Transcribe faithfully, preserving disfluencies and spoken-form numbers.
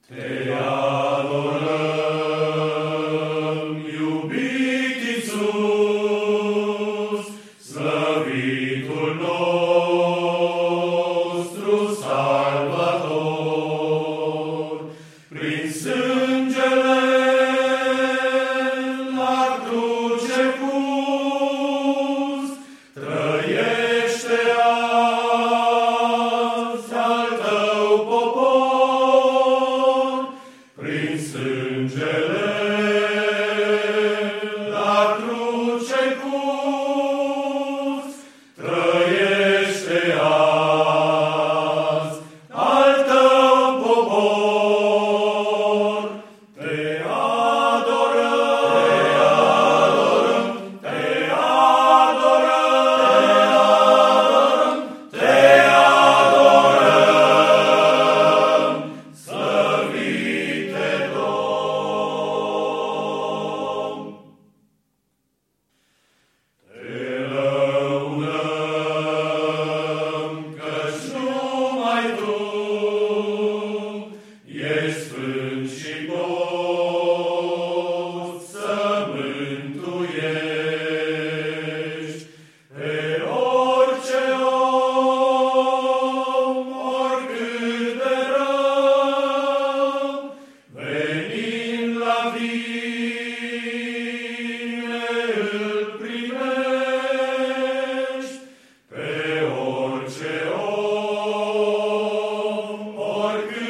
Te adorăm, iubit Iisus, slăvitul nostru Salvator, prin sângele la cruce pus, trăiește azi al tău popor, prin sângele la cruce pus, trăiește azi al tău popor. Te adorăm, te adorăm, te adorăm, slăvite Domn. Te lăudăm, căci numai Tu ești sfânt și poți să mântuiești pe orice om, oricât de rău, venind la tine îl primești, pe orice om, oricât